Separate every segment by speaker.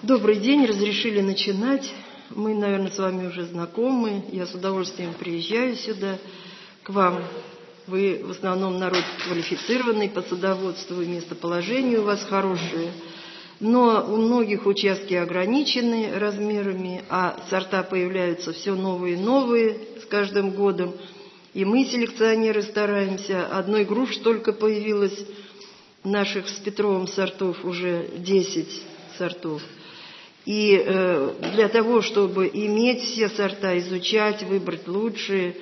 Speaker 1: Добрый день, разрешили начинать. Мы, наверное, с вами уже знакомы. Я с удовольствием приезжаю сюда, к вам. Вы в основном народ квалифицированный по садоводству, и местоположение у вас хорошее. Но у многих участки ограничены размерами, а сорта появляются все новые и новые с каждым годом. И мы, селекционеры, стараемся. Одной груши только появилось наших с Петровым сортов, уже 10 сортов. И для того, чтобы иметь все сорта, изучать, выбрать лучшие,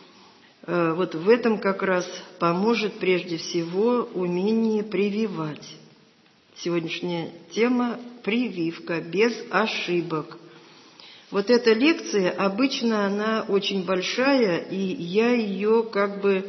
Speaker 1: вот в этом как раз поможет прежде всего умение прививать. Сегодняшняя тема – прививка без ошибок. Вот эта лекция, обычно она очень большая, и я ее как бы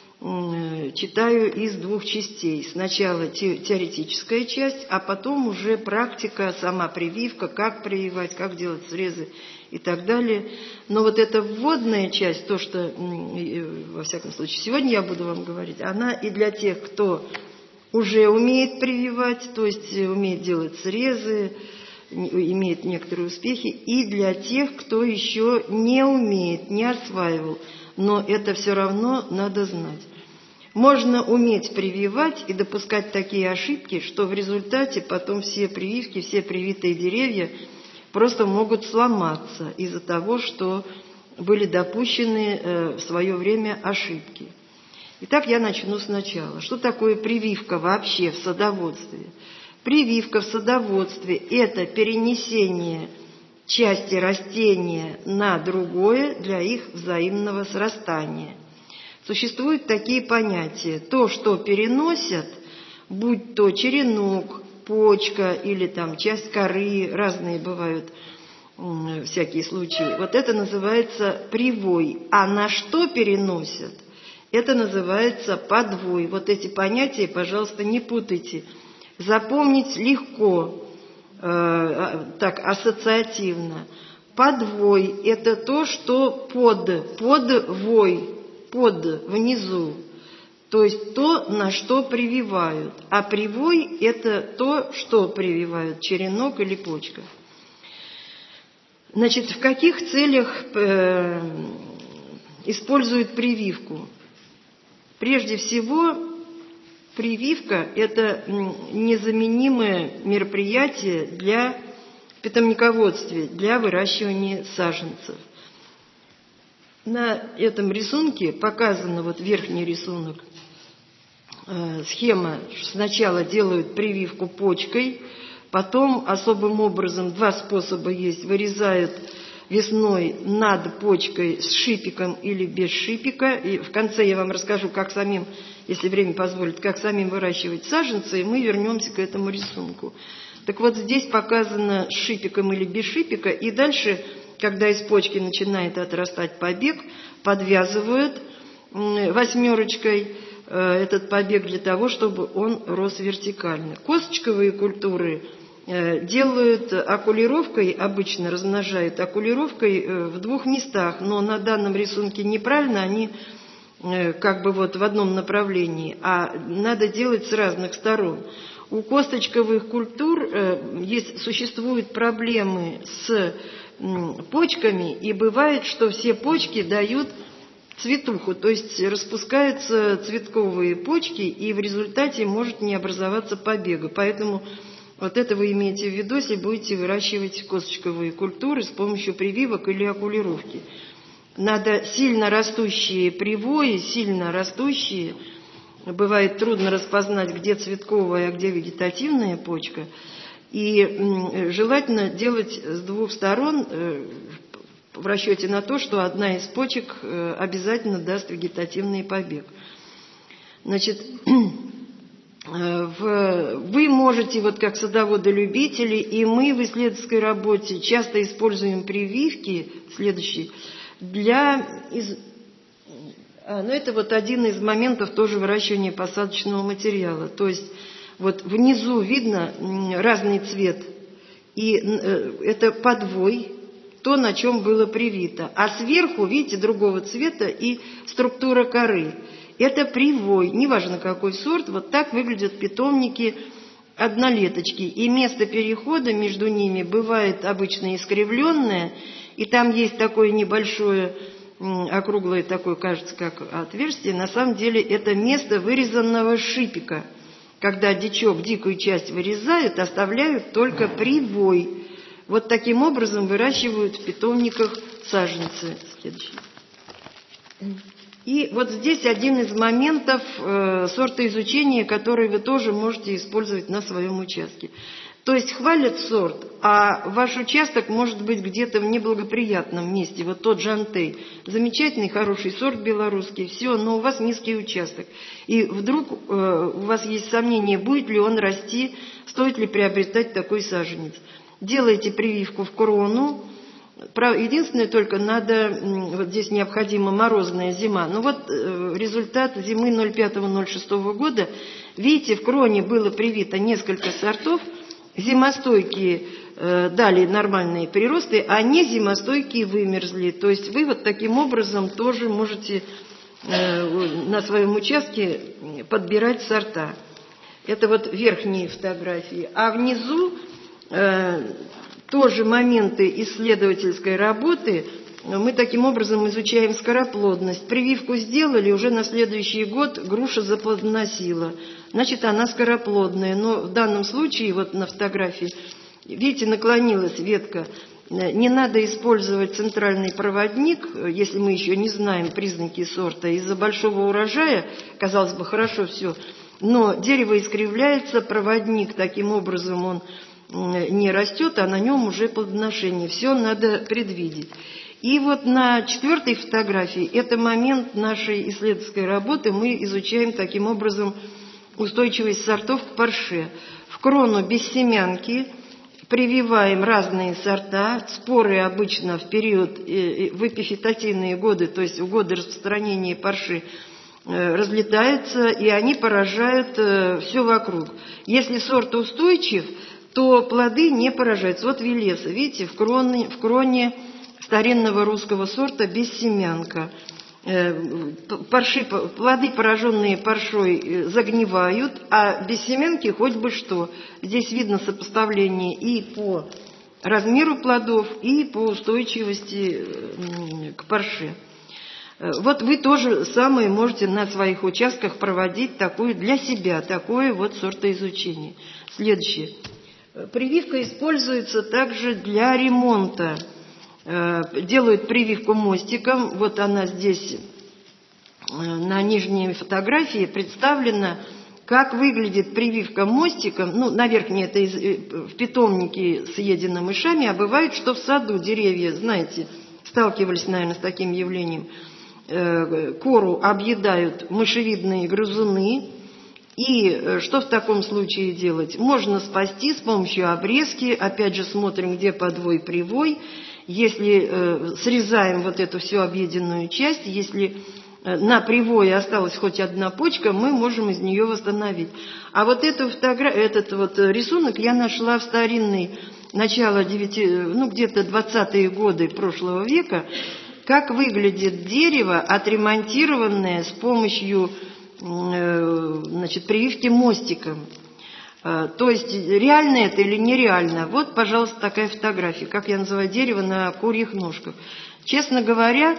Speaker 1: читаю из двух частей. Сначала теоретическая часть, а потом уже практика, сама прививка, как прививать, как делать срезы и так далее. Но вот эта вводная часть, то, что, во всяком случае, сегодня я буду вам говорить, она и для тех, кто уже умеет прививать, то есть умеет делать срезы, имеет некоторые успехи, и для тех, кто еще не умеет, не осваивал. Но это все равно надо знать. Можно уметь прививать и допускать такие ошибки, что в результате потом все прививки, все привитые деревья просто могут сломаться из-за того, что были допущены в свое время ошибки. Итак, я начну сначала. Что такое прививка вообще в садоводстве? Прививка в садоводстве – это перенесение части растения на другое для их взаимного срастания. Существуют такие понятия. То, что переносят, будь то черенок, почка или там часть коры, разные бывают всякие случаи. Вот это называется привой. А на что переносят, это называется подвой. Вот эти понятия, пожалуйста, не путайте. Запомнить легко, так ассоциативно. Подвой – это то, что подвой, под, внизу. То есть то, на что прививают. А привой – это то, что прививают, черенок или почка. Значит, в каких целях используют прививку? Прежде всего, прививка – это незаменимое мероприятие для питомниководства, для выращивания саженцев. На этом рисунке показано, вот верхний рисунок, схема. Сначала делают прививку почкой, потом особым образом два способа есть. Вырезают весной над почкой с шипиком или без шипика. И в конце я вам расскажу, как самим, если время позволит, как самим выращивать саженцы, и мы вернемся к этому рисунку. Так вот, здесь показано с шипиком или без шипика, и дальше, когда из почки начинает отрастать побег, подвязывают восьмерочкой этот побег для того, чтобы он рос вертикально. Косточковые культуры делают окулировкой, обычно размножают окулировкой в двух местах, но на данном рисунке неправильно, они как бы вот в одном направлении, а надо делать с разных сторон. У косточковых культур существуют проблемы с почками, и бывает, что все почки дают цветуху, то есть распускаются цветковые почки, и в результате может не образоваться побега. Поэтому вот это вы имеете в виду, если будете выращивать косточковые культуры с помощью прививок или окулировки. Надо сильно растущие привои, сильно растущие, бывает трудно распознать, где цветковая, а где вегетативная почка. И желательно делать с двух сторон в расчете на то, что одна из почек обязательно даст вегетативный побег. Значит, вы можете, вот как садоводы-любители, и мы в исследовательской работе часто используем прививки, следующие, но это вот один из моментов тоже выращивания посадочного материала. То есть вот внизу видно разный цвет, и это подвой, то, на чем было привито. А сверху, видите, другого цвета и структура коры. Это привой, неважно какой сорт, вот так выглядят питомники однолеточки, и место перехода между ними бывает обычно искривленное, и там есть такое небольшое, округлое такое, кажется, как отверстие. На самом деле это место вырезанного шипика. Когда дичок дикую часть вырезают, оставляют только привой. Вот таким образом выращивают в питомниках саженцы. Следующий. И вот здесь один из моментов сортоизучения, который вы тоже можете использовать на своем участке. То есть хвалят сорт, а ваш участок может быть где-то в неблагоприятном месте. Вот тот же Антей. Замечательный, хороший сорт белорусский, все, но у вас низкий участок. И вдруг у вас есть сомнение, будет ли он расти, стоит ли приобретать такой саженец. Делаете прививку в крону. Единственное, только надо, вот здесь необходима морозная зима. Ну вот результат зимы 05-06 года. Видите, в кроне было привито несколько сортов. Зимостойкие дали нормальные приросты, а не зимостойкие вымерзли. То есть вы вот таким образом тоже можете на своем участке подбирать сорта. Это вот верхние фотографии. А внизу тоже моменты исследовательской работы. Мы таким образом изучаем скороплодность. Прививку сделали, уже на следующий год груша заплодоносила. Значит, она скороплодная. Но в данном случае, вот на фотографии, видите, наклонилась ветка. Не надо использовать центральный проводник, если мы еще не знаем признаки сорта. Из-за большого урожая, казалось бы, хорошо все, но дерево искривляется, проводник таким образом он не растет, а на нем уже плодоношение. Все надо предвидеть. И вот на 4-й фотографии, это момент нашей исследовательской работы, мы изучаем таким образом устойчивость сортов к парше. В крону без семянки прививаем разные сорта. Споры обычно в период, в эпифитотийные годы, то есть в годы распространения парши, разлетаются, и они поражают все вокруг. Если сорт устойчив, то плоды не поражаются. Вот Велеса, видите, в кроне старинного русского сорта бессемянка. Плоды, пораженные паршой, загнивают, а без семянки хоть бы что. Здесь видно сопоставление и по размеру плодов, и по устойчивости к парше. Вот вы тоже самое можете на своих участках проводить такое для себя, такое вот сортоизучение. Следующее. Прививка используется также для ремонта. Делают прививку мостиком. Вот она здесь на нижней фотографии представлена, как выглядит прививка мостиком. Ну, на верхней это в питомнике съедено мышами, а бывает, что в саду деревья, знаете, сталкивались, наверное, с таким явлением. Кору объедают мышевидные грызуны. И что в таком случае делать? Можно спасти с помощью обрезки. Опять же смотрим, где подвой, привой. Если срезаем вот эту всю объеденную часть, если на привое осталась хоть одна почка, мы можем из нее восстановить. А вот этот вот рисунок я нашла в старинной, начало где-то 20-е годы прошлого века, как выглядит дерево, отремонтированное с помощью прививки мостиком. То есть реально это или нереально? Вот, пожалуйста, такая фотография, как я называю дерево на курьих ножках. Честно говоря,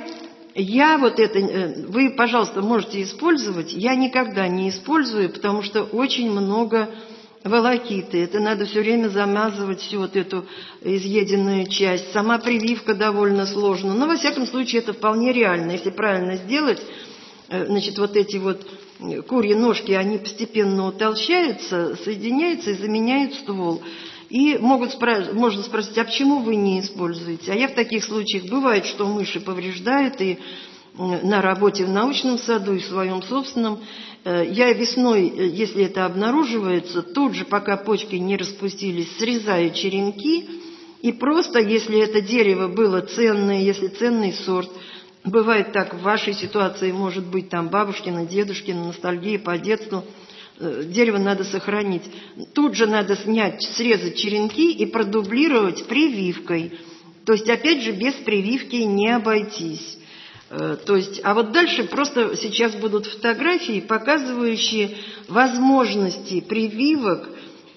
Speaker 1: вы, пожалуйста, можете использовать, я никогда не использую, потому что очень много волокиты. Это надо все время замазывать всю вот эту изъеденную часть. Сама прививка довольно сложна, но во всяком случае это вполне реально. Если правильно сделать, вот эти вот курьи ножки, они постепенно утолщаются, соединяются и заменяют ствол. И можно спросить, а почему вы не используете? А я в таких случаях, бывает, что мыши повреждают, и на работе в научном саду, и в своем собственном, я весной, если это обнаруживается, тут же, пока почки не распустились, срезаю черенки, и просто, если это дерево было ценное, если ценный сорт, бывает так, в вашей ситуации может быть там бабушкина, дедушкина, ностальгия по детству, дерево надо сохранить. Тут же надо срезать черенки и продублировать прививкой. То есть, опять же, без прививки не обойтись. А вот дальше просто сейчас будут фотографии, показывающие возможности прививок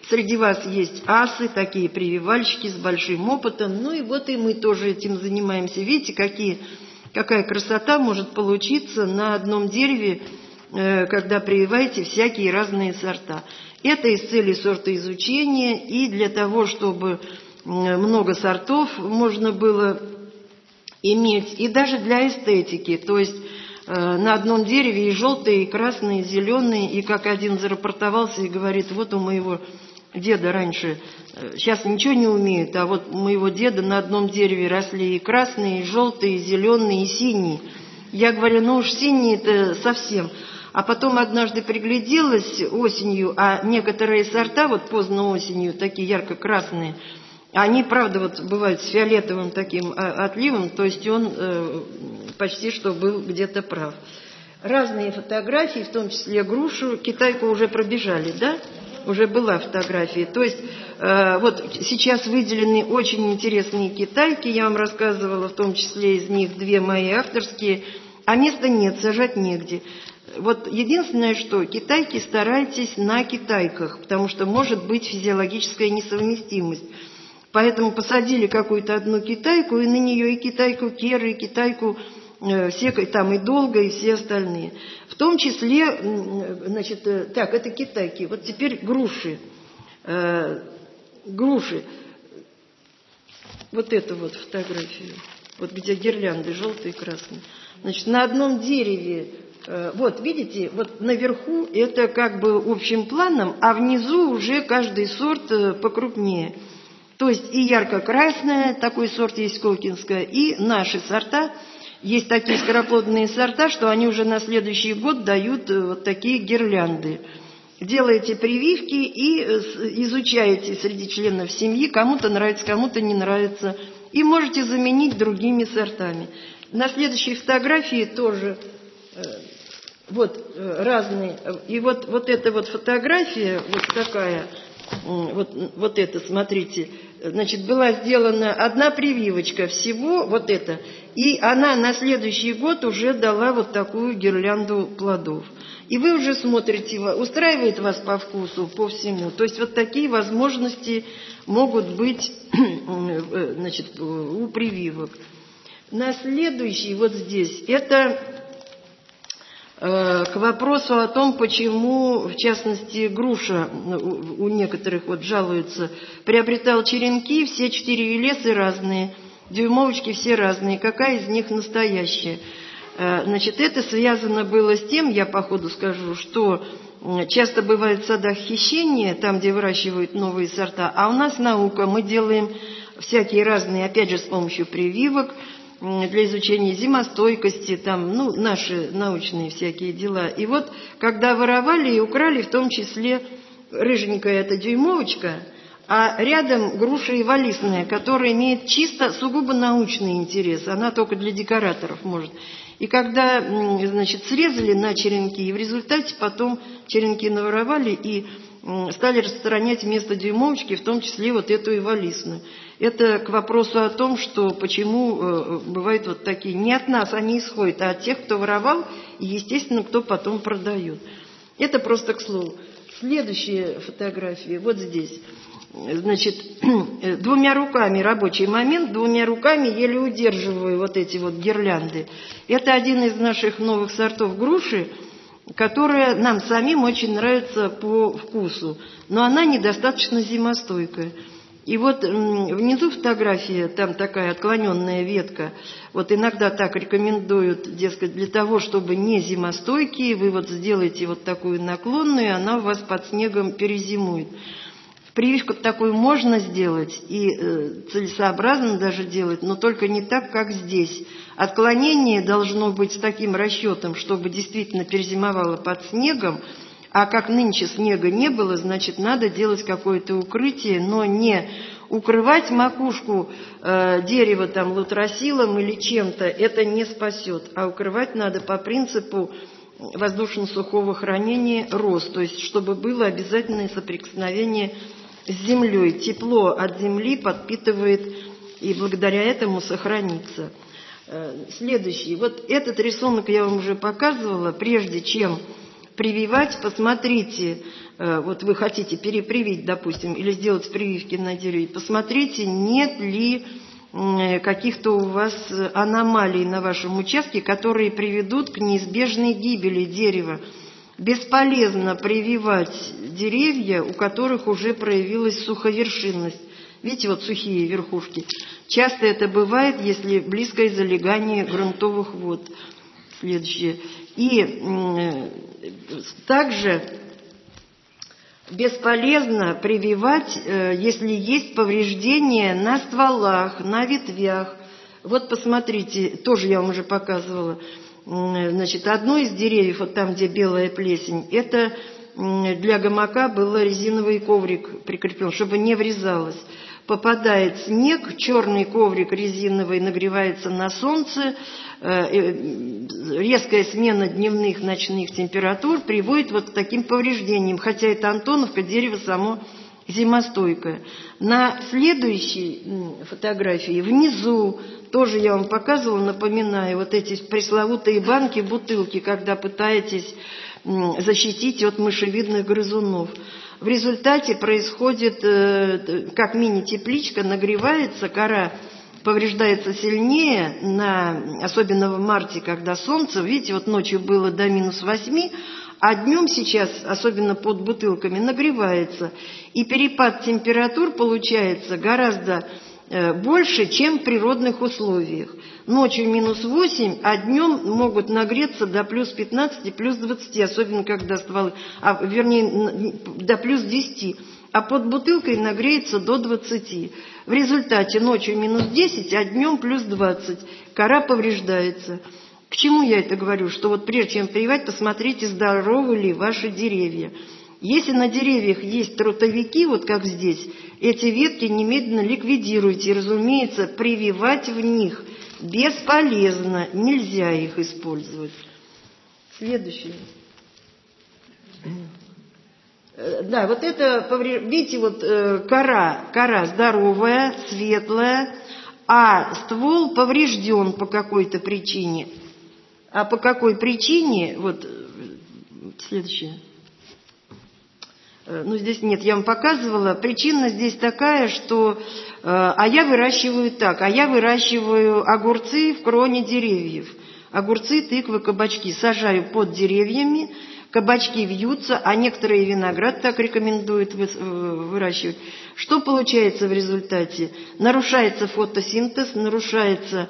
Speaker 1: среди вас есть асы, такие прививальщики с большим опытом. Ну и вот и мы тоже этим занимаемся. Видите, какая красота может получиться на одном дереве, когда прививаете всякие разные сорта. Это из цели сортоизучения и для того, чтобы много сортов можно было иметь, и даже для эстетики. То есть на одном дереве и желтые, и красные, и зеленые, и как один зарапортовался и говорит: вот у моего деда раньше, сейчас ничего не умеют, а вот у моего деда на одном дереве росли и красные, и желтые, и зеленые, и синие. Я говорю: ну уж синие-то совсем. А потом однажды пригляделась осенью, а некоторые сорта, вот поздно осенью, такие ярко-красные, они, правда, вот бывают с фиолетовым таким отливом, то есть он почти что был где-то прав. Разные фотографии, в том числе грушу, китайку уже пробежали, да? Уже была фотография. То есть вот сейчас выделены очень интересные китайки, я вам рассказывала, в том числе из них 2 мои авторские, а места нет, сажать негде. Вот единственное, что китайки старайтесь на китайках, потому что может быть физиологическая несовместимость. Поэтому посадили какую-то одну китайку, и на нее и китайку Керы, и китайку все там и Долго, и все остальные. В том числе, значит, так, это китайки. Вот теперь груши. Груши. Вот эту вот фотографию. Вот где гирлянды желтые и красные. Значит, на одном дереве, вот видите, вот наверху это как бы общим планом, а внизу уже каждый сорт покрупнее. То есть и ярко-красная, такой сорт есть Колкинская, и наши сорта. Есть такие скороплодные сорта, что они уже на следующий год дают вот такие гирлянды. Делаете прививки и изучаете среди членов семьи, кому-то нравится, кому-то не нравится, и можете заменить другими сортами. На следующей фотографии тоже вот разные. И вот эта вот фотография, вот такая, вот это, смотрите, значит, была сделана одна прививочка всего, вот это, и она на следующий год уже дала вот такую гирлянду плодов. И вы уже смотрите, устраивает вас по вкусу, по всему. То есть вот такие возможности могут быть, значит, у прививок. На следующий, вот здесь, это к вопросу о том, почему, в частности, груша, у некоторых вот жалуются, приобретал черенки, все 4 велесы разные, дюймовочки все разные, какая из них настоящая? Значит, это связано было с тем, я по ходу скажу, что часто бывает в садах хищения, там, где выращивают новые сорта, а у нас наука, мы делаем всякие разные, опять же, с помощью прививок, для изучения зимостойкости, там, ну, наши научные всякие дела. И вот, когда воровали и украли, в том числе рыженькая эта дюймовочка, а рядом груша иволистная, которая имеет чисто, сугубо научный интерес, она только для декораторов может. И когда, значит, срезали на черенки, и в результате потом черенки наворовали и стали распространять вместо дюймовочки, в том числе вот эту иволистную. Это к вопросу о том, что почему бывают вот такие. Не от нас они исходят, а от тех, кто воровал, и, естественно, кто потом продает. Это просто к слову. Следующая фотография, вот здесь. Значит, 2 руками рабочий момент, 2 руками еле удерживаю вот эти вот гирлянды. Это один из наших новых сортов груши, которая нам самим очень нравится по вкусу, но она недостаточно зимостойкая. И вот внизу фотография, там такая отклоненная ветка. Вот иногда так рекомендуют, дескать, для того, чтобы не зимостойкие, вы вот сделаете вот такую наклонную, и она у вас под снегом перезимует. Прививку такую можно сделать и целесообразно даже делать, но только не так, как здесь. Отклонение должно быть с таким расчетом, чтобы действительно перезимовало под снегом, а как нынче снега не было, значит, надо делать какое-то укрытие, но не укрывать макушку дерева там лутросилом или чем-то, это не спасет, а укрывать надо по принципу воздушно-сухого хранения роз, то есть чтобы было обязательное соприкосновение с землей. Тепло от земли подпитывает и благодаря этому сохранится. Следующий. Вот этот рисунок я вам уже показывала, прежде чем прививать, посмотрите, вот вы хотите перепривить, допустим, или сделать прививки на дереве, посмотрите, нет ли каких-то у вас аномалий на вашем участке, которые приведут к неизбежной гибели дерева. Бесполезно прививать деревья, у которых уже проявилась суховершинность. Видите, вот сухие верхушки. Часто это бывает, если близкое залегание грунтовых вод. Следующее. И также бесполезно прививать, если есть повреждения на стволах, на ветвях. Вот посмотрите, тоже я вам уже показывала. Значит, одно из деревьев, вот там, где белая плесень, это для гамака был резиновый коврик прикреплен, чтобы не врезалось. Попадает снег, черный коврик резиновый нагревается на солнце, резкая смена дневных, ночных температур приводит вот к таким повреждениям, хотя это антоновка, дерево само зимостойкое. На следующей фотографии внизу, тоже я вам показывала, напоминаю, вот эти пресловутые банки, бутылки, когда пытаетесь защитить от мышевидных грызунов. В результате происходит, как мини-тепличка, нагревается, кора повреждается сильнее, особенно в марте, когда солнце, видите, вот ночью было до -8, а днем сейчас, особенно под бутылками, нагревается. И перепад температур получается гораздо больше, чем в природных условиях. Ночью -8, а днем могут нагреться до +15, +20, особенно когда стволы, вернее, до +10, а под бутылкой нагреется до 20. В результате ночью -10, а днем +20. Кора повреждается. К чему я это говорю? Что вот прежде чем прививать, посмотрите, здоровы ли ваши деревья. Если на деревьях есть трутовики, вот как здесь, эти ветки немедленно ликвидируйте. И, разумеется, прививать в них бесполезно, нельзя их использовать. Следующее. Да, вот это, видите, вот кора здоровая, светлая, а ствол поврежден по какой-то причине. А по какой причине, вот следующее. Ну, здесь нет, я вам показывала. Причина здесь такая, что я выращиваю так. Я выращиваю огурцы в кроне деревьев. Огурцы, тыквы, кабачки сажаю под деревьями. Кабачки вьются, а некоторые виноград так рекомендуют выращивать. Что получается в результате? Нарушается фотосинтез, нарушается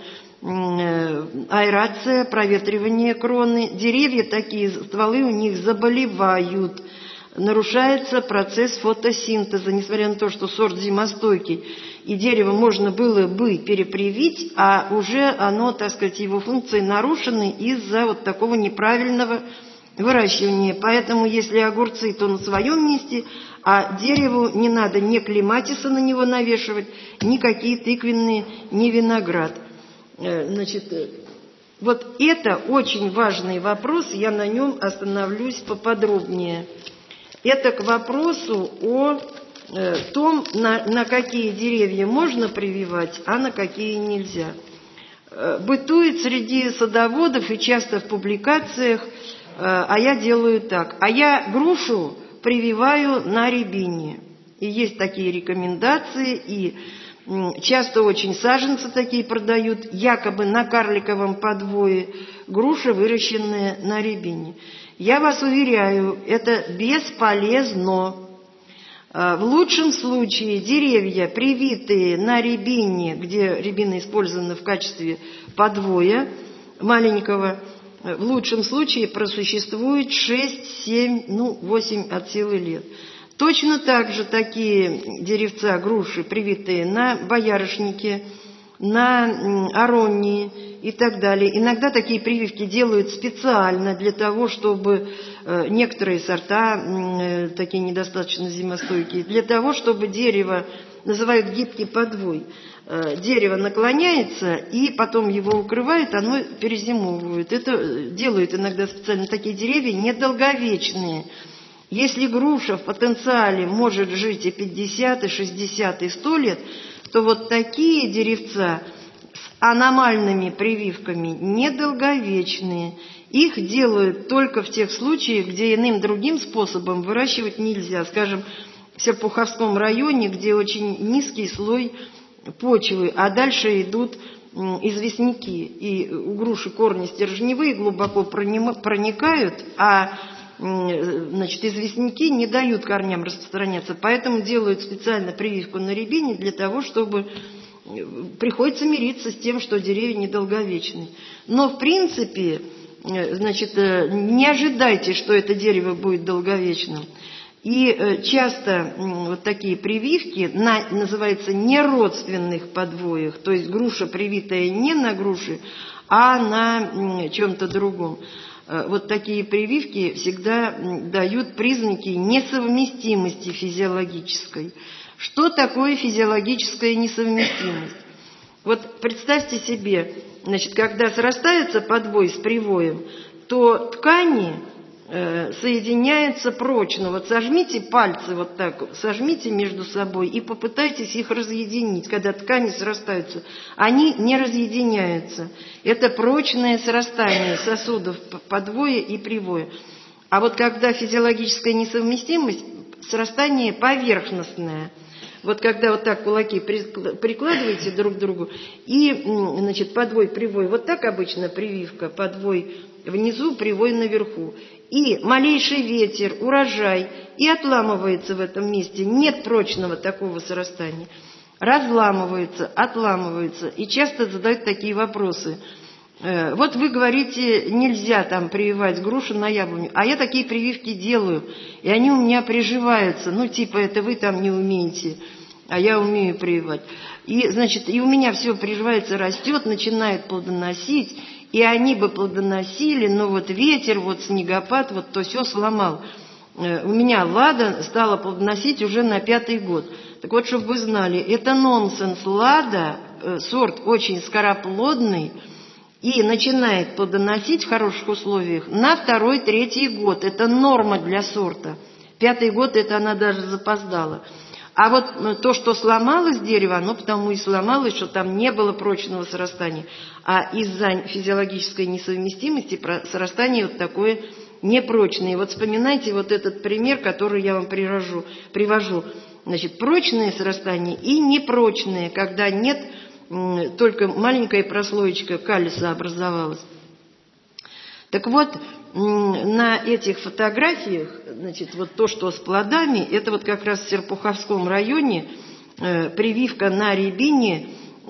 Speaker 1: аэрация, проветривание кроны. Деревья такие, стволы у них заболевают. Нарушается процесс фотосинтеза, несмотря на то, что сорт зимостойкий, и дерево можно было бы перепривить, а уже оно, так сказать, его функции нарушены из-за вот такого неправильного выращивания. Поэтому, если огурцы, то на своем месте, а дереву не надо ни клематиса на него навешивать, никакие тыквенные, ни виноград. Значит, вот это очень важный вопрос, я на нем остановлюсь поподробнее. Это к вопросу о том, на какие деревья можно прививать, а на какие нельзя. Бытует среди садоводов и часто в публикациях, я делаю так. Я грушу прививаю на рябине. И есть такие рекомендации, и часто очень саженцы такие продают, якобы на карликовом подвое, груша, выращенная на рябине. Я вас уверяю, это бесполезно. В лучшем случае деревья, привитые на рябине, где рябина использована в качестве подвоя маленького, в лучшем случае просуществует 6, 7, 8 от силы лет. Точно так же такие деревца, груши, привитые на боярышнике, на аронии и так далее. Иногда такие прививки делают специально для того, чтобы некоторые сорта, такие недостаточно зимостойкие, для того, чтобы дерево, называют гибкий подвой, дерево наклоняется, и потом его укрывает, оно перезимовывает. Это делают иногда специально. Такие деревья недолговечные. Если груша в потенциале может жить и 50, и 60, и 100 лет, то вот такие деревца с аномальными прививками недолговечные. Их делают только в тех случаях, где иным другим способом выращивать нельзя. Скажем, в Серпуховском районе, где очень низкий слой почвы, а дальше идут известняки. И у груши корни стержневые глубоко проникают, а известняки не дают корням распространяться. Поэтому делают специально прививку на рябине для того, чтобы... Приходится мириться с тем, что деревья недолговечны. Но в принципе, не ожидайте, что это дерево будет долговечным. И часто вот такие прививки называются неродственных подвоях, то есть груша привитая не на груши, а на чем-то другом. Вот такие прививки всегда дают признаки несовместимости физиологической. Что такое физиологическая несовместимость? Вот представьте себе, когда срастается подвой с привоем, то ткани соединяются прочно. Вот сожмите пальцы вот так, сожмите между собой и попытайтесь их разъединить. Когда ткани срастаются, они не разъединяются. Это прочное срастание сосудов подвоя и привоя. А вот когда физиологическая несовместимость, срастание поверхностное. Вот когда вот так кулаки прикладываете друг к другу, и, подвой, привой, вот так обычно прививка, подвой внизу, привой наверху. И малейший ветер, урожай, и отламывается в этом месте. Нет прочного такого срастания. Разламывается, отламывается. И часто задают такие вопросы. Вот вы говорите, нельзя там прививать грушу на яблоню, а я такие прививки делаю, и они у меня приживаются. Это вы там не умеете, а я умею прививать. И, и у меня все приживается, растет, начинает плодоносить, и они бы плодоносили, но вот ветер, вот снегопад, вот то все сломал. У меня лада стала плодоносить уже на 5-й год. Так вот, чтобы вы знали, это нонсенс. Лада, сорт очень скороплодный, и начинает плодоносить в хороших условиях на 2-й, 3-й год. Это норма для сорта. 5-й год это она даже запоздала. А вот то, что сломалось дерево, оно потому и сломалось, что там не было прочного срастания. А из-за физиологической несовместимости срастание вот такое непрочное. Вот вспоминайте вот этот пример, который я вам привожу. Прочное срастание и непрочное, когда нет... только маленькая прослоечка калиса образовалась. Так вот, на этих фотографиях, вот то, что с плодами, это вот как раз в Серпуховском районе прививка на рябине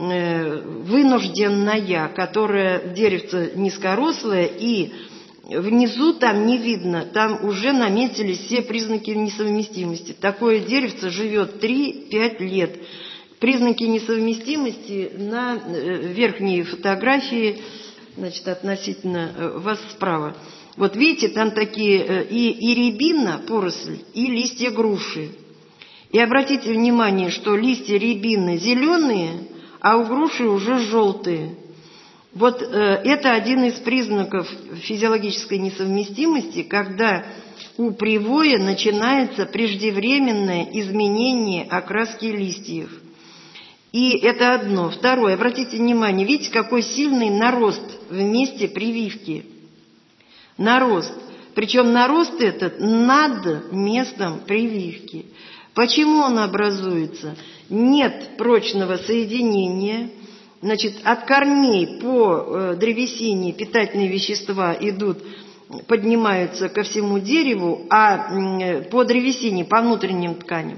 Speaker 1: вынужденная, которая деревце низкорослое, и внизу там не видно, там уже наметились все признаки несовместимости. Такое деревце живет 3-5 лет. Признаки несовместимости на верхней фотографии, относительно вас справа. Вот видите, там такие и рябина, поросль, и листья груши. И обратите внимание, что листья рябины зеленые, а у груши уже желтые. Вот это один из признаков физиологической несовместимости, когда у привоя начинается преждевременное изменение окраски листьев. И это одно. Второе. Обратите внимание, видите, какой сильный нарост в месте прививки. Нарост. Причем нарост этот над местом прививки. Почему он образуется? Нет прочного соединения. От корней по древесине питательные вещества поднимаются ко всему дереву, а по древесине, по внутренним тканям.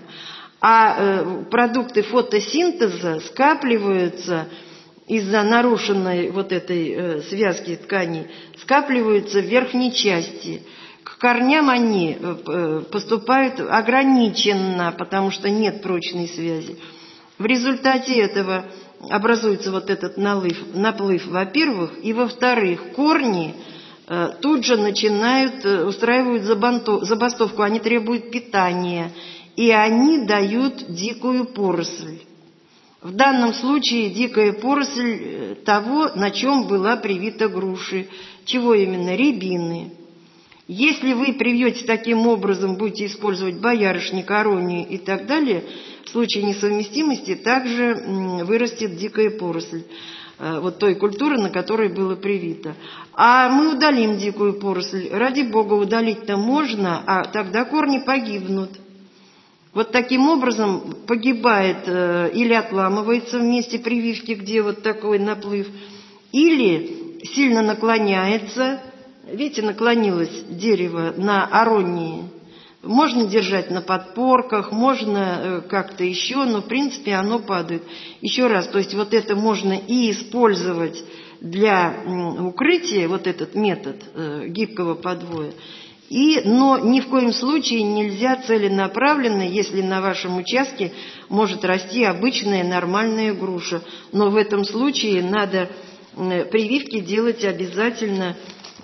Speaker 1: А продукты фотосинтеза скапливаются из-за нарушенной вот этой связки тканей, скапливаются в верхней части. К корням они поступают ограниченно, потому что нет прочной связи. В результате этого образуется вот этот наплыв, во-первых, и во-вторых, корни тут же устраивают забастовку, они требуют питания. И они дают дикую поросль. В данном случае дикая поросль того, на чем была привита груши. Чего именно? Рябины. Если вы привьете таким образом, будете использовать боярышник, аронию и так далее, в случае несовместимости также вырастет дикая поросль. вот той культуры, на которой было привито. А мы удалим дикую поросль. Ради Бога, удалить-то можно, а тогда корни погибнут. Вот таким образом погибает или отламывается в месте прививки, где вот такой наплыв, или сильно наклоняется. Видите, наклонилось дерево на аронии. Можно держать на подпорках, можно как-то еще, но в принципе оно падает. Еще раз, то есть вот это можно и использовать для укрытия, вот этот метод гибкого подвоя, но ни в коем случае нельзя целенаправленно, если на вашем участке может расти обычная нормальная груша. Но в этом случае надо прививки делать обязательно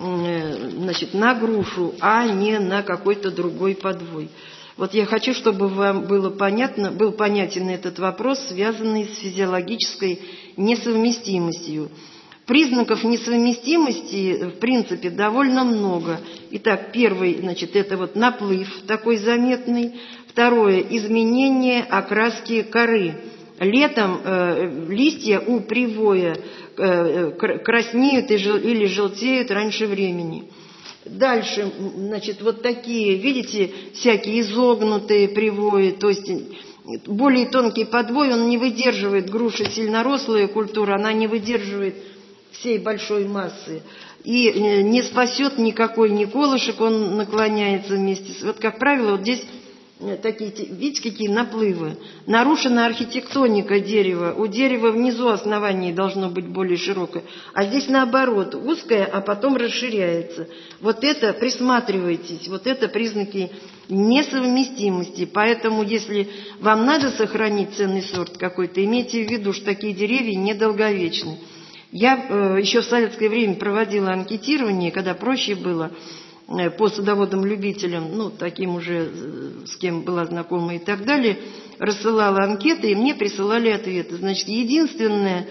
Speaker 1: на грушу, а не на какой-то другой подвой. Вот я хочу, чтобы вам был понятен этот вопрос, связанный с физиологической несовместимостью. Признаков несовместимости, в принципе, довольно много. Итак, первый, это вот наплыв такой заметный. Второе, изменение окраски коры. Летом листья у привоя краснеют или желтеют раньше времени. Дальше, вот такие, видите, всякие изогнутые привои, то есть более тонкий подвой, он не выдерживает, груша сильнорослая культура, она не выдерживает всей большой массы. И не спасет никакой ни колышек, он наклоняется вместе с... Вот, как правило, вот здесь такие, видите, какие наплывы. Нарушена архитектоника дерева. У дерева внизу основание должно быть более широкое. А здесь наоборот, узкое, а потом расширяется. Вот это, присматривайтесь, вот это признаки несовместимости. Поэтому, если вам надо сохранить ценный сорт какой-то, имейте в виду, что такие деревья недолговечны. Я еще в советское время проводила анкетирование, когда проще было, по садоводам-любителям, таким уже, с кем была знакома и так далее, рассылала анкеты, и мне присылали ответы. Значит, единственное,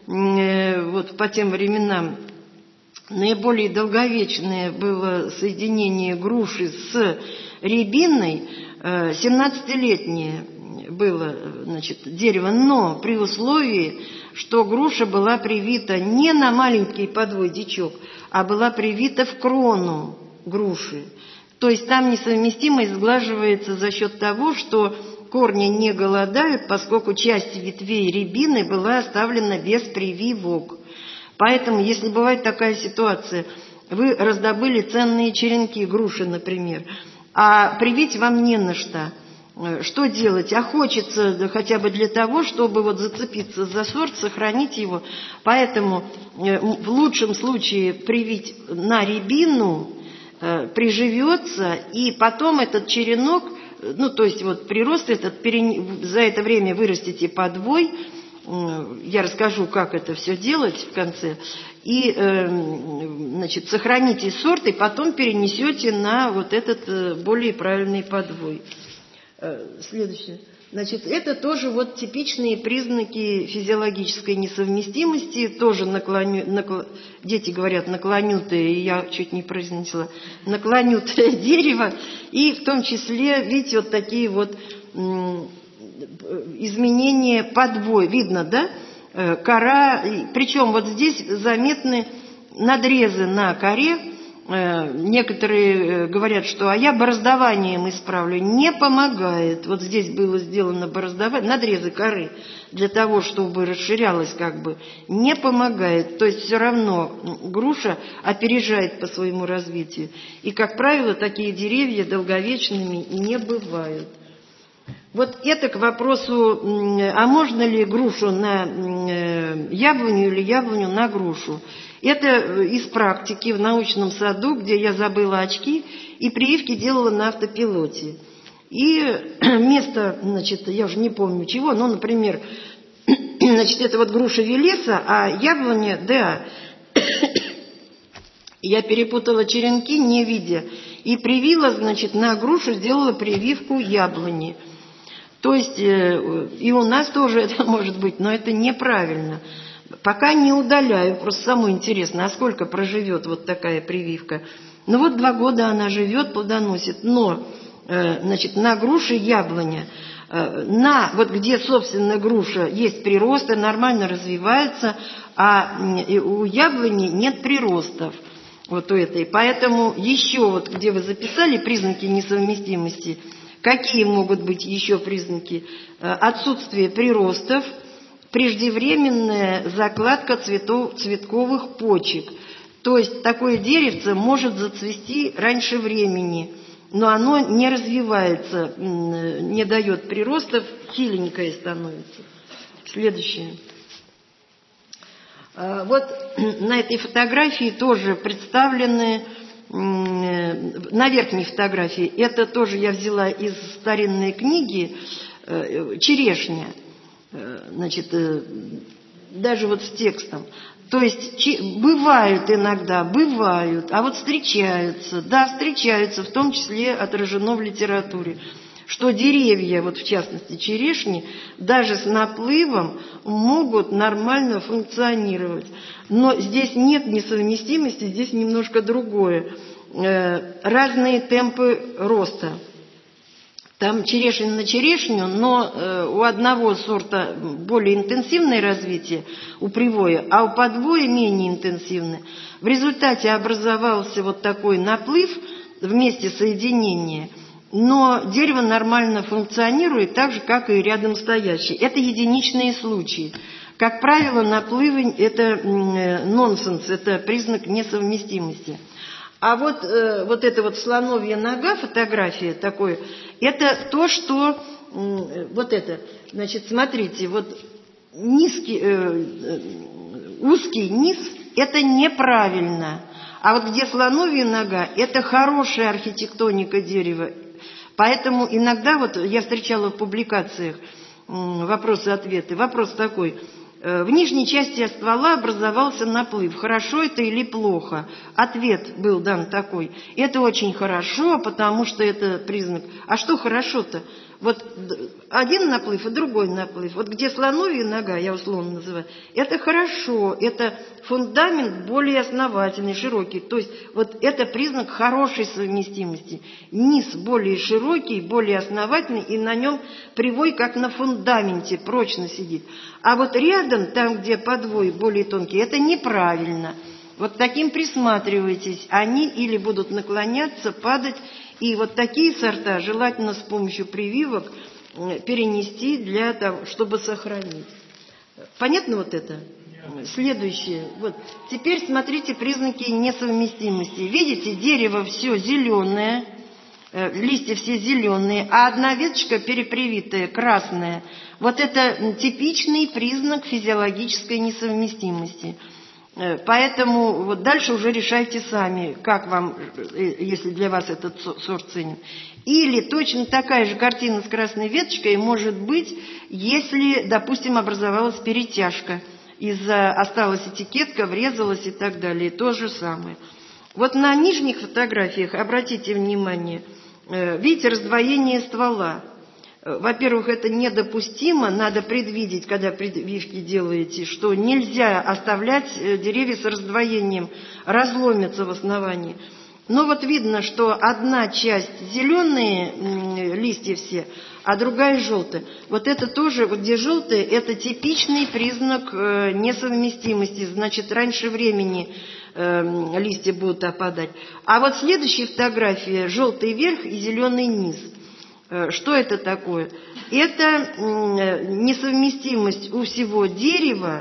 Speaker 1: вот по тем временам, наиболее долговечное было соединение груши с рябиной, 17-летнее было, дерево, но при условии, что груша была привита не на маленький подвой дичок, а была привита в крону груши. То есть там несовместимость сглаживается за счет того, что корни не голодают, поскольку часть ветвей рябины была оставлена без прививок. Поэтому, если бывает такая ситуация, вы раздобыли ценные черенки груши, например, а привить вам не на что. Что делать? А хочется хотя бы для того, чтобы зацепиться за сорт, сохранить его. Поэтому в лучшем случае привить на рябину, приживется, и потом этот черенок, прирост этот, за это время вырастите подвой. Я расскажу, как это все делать в конце. И, сохраните сорт, и потом перенесете на вот этот более правильный подвой. Следующее. Это тоже типичные признаки физиологической несовместимости, тоже дети говорят наклонютое, и я чуть не произнесла, наклонютое дерево, и в том числе, видите, такие изменения подвой. Видно, да? Кора, причем здесь заметны надрезы на коре. Некоторые говорят, что я бороздованием исправлю. Не помогает. Вот здесь было сделано бороздование, надрезы коры для того, чтобы расширялось не помогает. То есть все равно груша опережает по своему развитию. И, как правило, такие деревья долговечными не бывают. Вот это к вопросу, а можно ли грушу на яблоню или яблоню на грушу? Это из практики в научном саду, где я забыла очки, и прививки делала на автопилоте. И место, я уже не помню чего, но, например, это груша Велеса, а яблоня ДА. Я перепутала черенки, не видя, и привила, на грушу сделала прививку яблони. То есть и у нас тоже это может быть, но это неправильно. Пока не удаляю, просто самое интересно, а сколько проживет такая прививка. 2 года она живет, плодоносит, но, на груше яблоня Вот где, собственно, груша есть приросты, нормально развивается, а у яблони нет приростов. Вот у этой. Поэтому еще вот где вы записали признаки несовместимости, какие могут быть еще признаки? Отсутствие приростов, преждевременная закладка цветковых почек. То есть такое деревце может зацвести раньше времени, но оно не развивается, не дает приростов, хиленькое становится. Следующее. Вот на этой фотографии тоже представлены, на верхней фотографии, это тоже я взяла из старинной книги, черешня, значит, даже вот с текстом. То есть бывают иногда, а вот встречаются, да, встречаются, в том числе отражено в литературе, что деревья, вот в частности черешни, даже с наплывом могут нормально функционировать. Но здесь нет несовместимости, здесь немножко другое. Разные темпы роста. Там черешня на черешню, но у одного сорта более интенсивное развитие, у привоя, а у подвоя менее интенсивное. В результате образовался вот такой наплыв в месте соединения, но дерево нормально функционирует так же, как и рядом стоящее. Это единичные случаи. Как правило, наплывы – это нонсенс, это признак несовместимости. А вот эта вот слоновья нога, фотография такой, это то, что вот это, значит, смотрите, вот узкий низ – это неправильно. А вот где слоновья нога – это хорошая архитектоника дерева. Поэтому иногда, вот я встречала в публикациях вопросы-ответы, вопрос такой: в нижней части ствола образовался наплыв. Хорошо это или плохо? Ответ был дан такой: это очень хорошо, потому что это признак. А что хорошо-то? Вот один наплыв и другой наплыв. Вот где слоновья нога, я условно называю, это хорошо, это фундамент более основательный, широкий. То есть вот это признак хорошей совместимости. Низ более широкий, более основательный, и на нем привой как на фундаменте прочно сидит. А вот рядом, там, где подвой более тонкий, это неправильно. Вот таким присматривайтесь. Они или будут наклоняться, падать. И вот такие сорта желательно с помощью прививок перенести для того, чтобы сохранить. Понятно вот это? Следующее. Вот. Теперь смотрите признаки несовместимости. Видите, дерево все зеленое, листья все зеленые, а одна веточка перепривитая, красная. Вот это типичный признак физиологической несовместимости. Поэтому вот дальше уже решайте сами, как вам, если для вас этот сорт ценен. Или точно такая же картина с красной веточкой может быть, если, допустим, образовалась перетяжка, осталась этикетка, врезалась и так далее. То же самое. Вот на нижних фотографиях, обратите внимание, видите раздвоение ствола. Во-первых, это недопустимо, надо предвидеть, когда прививки делаете, что нельзя оставлять деревья с раздвоением, разломятся в основании. Но вот видно, что одна часть зеленые листья все, а другая желтая. Вот это тоже, вот где желтые, это типичный признак несовместимости, значит, раньше времени листья будут опадать. А вот следующая фотография, желтый верх и зеленый низ. Что это такое? Это несовместимость у всего дерева,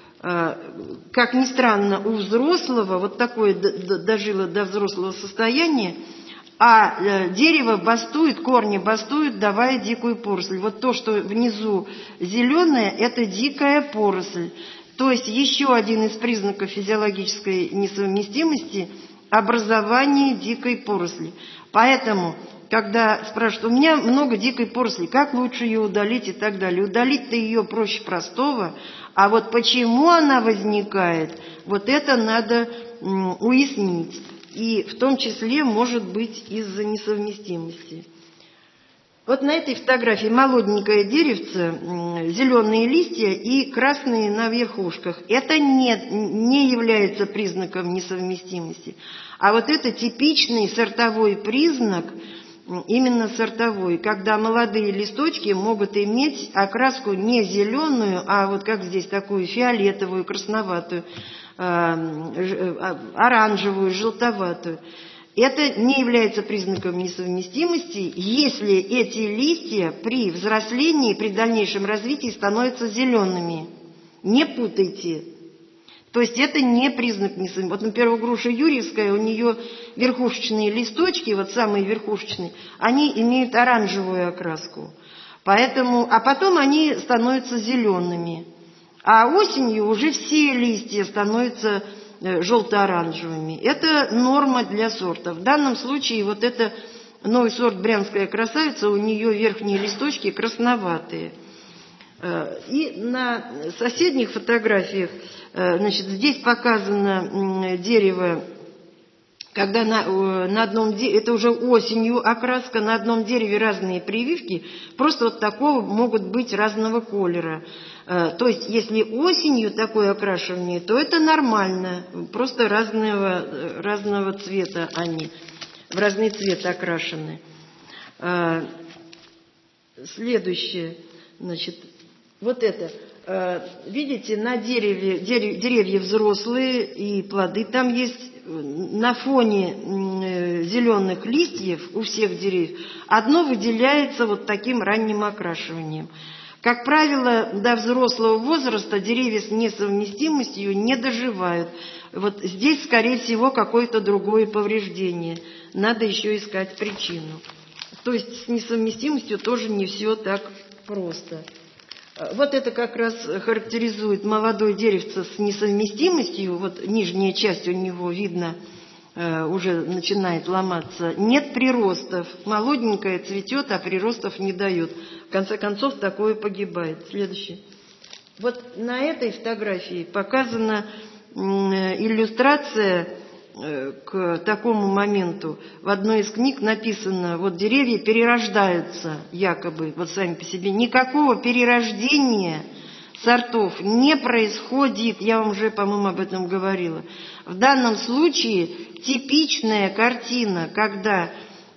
Speaker 1: как ни странно, у взрослого, вот такое дожило до взрослого состояния, а дерево бастует, корни бастуют, давая дикую поросль. Вот то, что внизу зеленое, это дикая поросль. То есть еще один из признаков физиологической несовместимости – образование дикой поросли. Поэтому, когда спрашивают, у меня много дикой поросли, как лучше ее удалить и так далее. Удалить-то ее проще простого, а вот почему она возникает, вот это надо уяснить. И в том числе, может быть, из-за несовместимости. Вот на этой фотографии молоденькое деревце, зеленые листья и красные на верхушках. Это не является признаком несовместимости. А вот это типичный сортовой признак именно сортовой, когда молодые листочки могут иметь окраску не зеленую, а вот как здесь такую фиолетовую, красноватую, оранжевую, желтоватую. Это не является признаком несовместимости, если эти листья при взрослении, при дальнейшем развитии становятся зелеными. Не путайте. То есть это не признак несовместимости. Вот, например, груша юрьевская, у нее верхушечные листочки, вот самые верхушечные, они имеют оранжевую окраску. Поэтому, а потом они становятся зелеными. А осенью уже все листья становятся желто-оранжевыми. Это норма для сорта. В данном случае вот это новый сорт «Брянская красавица», у нее верхние листочки красноватые. И на соседних фотографиях, значит, здесь показано дерево, когда на одном дереве, это уже осенью окраска, на одном дереве разные прививки, просто вот такого могут быть разного колера. То есть, если осенью такое окрашивание, то это нормально, просто разного цвета они, в разный цвет окрашены. Следующее, значит, вот это. Видите, на деревья взрослые и плоды там есть. На фоне зеленых листьев у всех деревьев одно выделяется вот таким ранним окрашиванием. Как правило, до взрослого возраста деревья с несовместимостью не доживают. Вот здесь, скорее всего, какое-то другое повреждение. Надо еще искать причину. То есть с несовместимостью тоже не все так просто. Вот это как раз характеризует молодое деревце с несовместимостью. Вот нижняя часть у него, видно, уже начинает ломаться. Нет приростов. Молоденькое цветет, а приростов не дает. В конце концов, такое погибает. Следующее. Вот на этой фотографии показана иллюстрация к такому моменту. В одной из книг написано, вот деревья перерождаются якобы, вот сами по себе. Никакого перерождения сортов не происходит. Я вам уже, по-моему, об этом говорила. В данном случае типичная картина, когда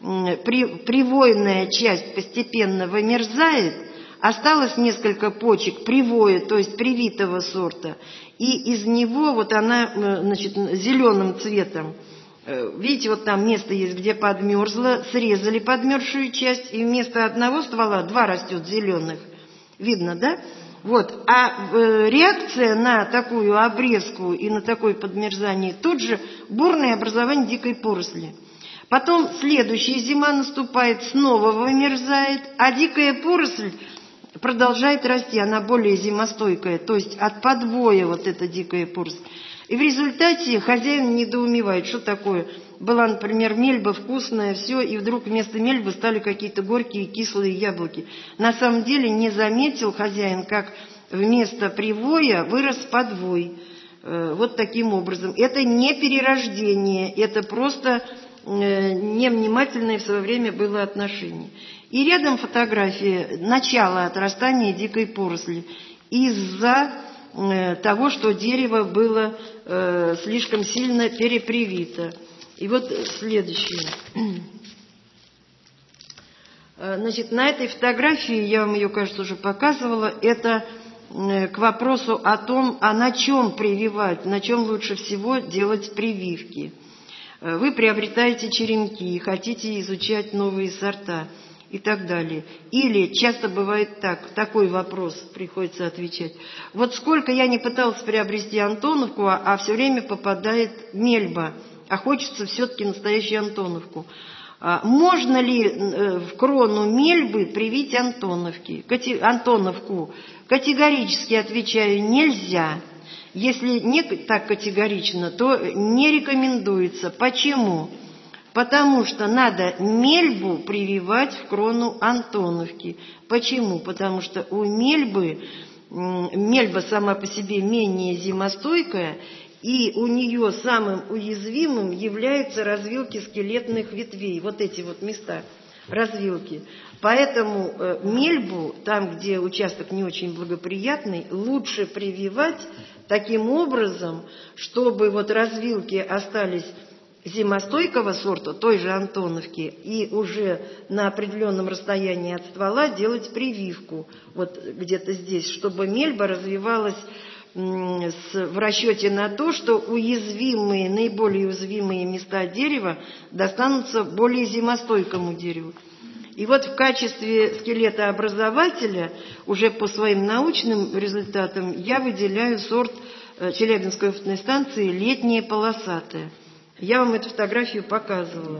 Speaker 1: привойная часть постепенно вымерзает, осталось несколько почек привоя, то есть привитого сорта, и из него вот она, значит, зеленым цветом. Видите, вот там место есть, где подмерзло, срезали подмерзшую часть, и вместо одного ствола два растет зеленых. Видно, да? Вот. А реакция на такую обрезку и на такое подмерзание тут же бурное образование дикой поросли. Потом следующая зима наступает, снова вымерзает, а дикая поросль продолжает расти, она более зимостойкая, то есть от подвоя вот эта дикая поросль. И в результате хозяин недоумевает, что такое. Была, например, мельба вкусная, все, и вдруг вместо мельбы стали какие-то горькие кислые яблоки. На самом деле не заметил хозяин, как вместо привоя вырос подвой. Вот таким образом. Это не перерождение, это просто невнимательное в свое время было отношение. И рядом фотография начала отрастания дикой поросли из-за того, что дерево было слишком сильно перепривито. И вот следующее. Значит, на этой фотографии, я вам ее, кажется, уже показывала, это к вопросу о том, а на чем прививать, на чем лучше всего делать прививки. Вы приобретаете черенки, хотите изучать новые сорта и так далее. Или часто бывает так, такой вопрос приходится отвечать. Вот сколько я не пытался приобрести антоновку, а все время попадает мельба, а хочется все-таки настоящую антоновку. Можно ли в крону мельбы привить антоновку? Категорически отвечаю, нельзя. Если не так категорично, то не рекомендуется. Почему? Потому что надо мельбу прививать в крону антоновки. Почему? Потому что у мельба сама по себе менее зимостойкая, и у нее самым уязвимым являются развилки скелетных ветвей. Вот эти вот места, развилки. Поэтому мельбу, там, где участок не очень благоприятный, лучше прививать таким образом, чтобы вот развилки остались зимостойкого сорта, той же Антоновки, и уже на определенном расстоянии от ствола делать прививку, вот где-то здесь, чтобы мельба развивалась в расчете на то, что уязвимые, наиболее уязвимые места дерева достанутся более зимостойкому дереву. И вот в качестве скелетообразователя, уже по своим научным результатам, я выделяю сорт Челябинской опытной станции «Летняя полосатая». Я вам эту фотографию показывала.